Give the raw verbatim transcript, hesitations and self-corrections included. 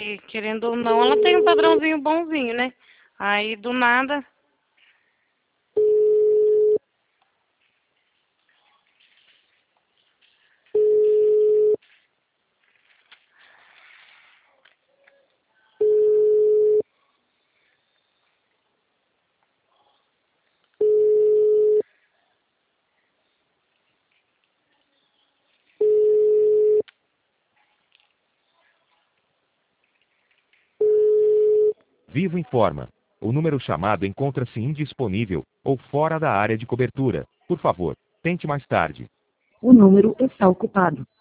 E querendo ou não, ela tem um padrãozinho bonzinho, né? Aí do nada. Vivo informa. O número chamado encontra-se indisponível ou fora da área de cobertura. Por favor, tente mais tarde. O número está ocupado.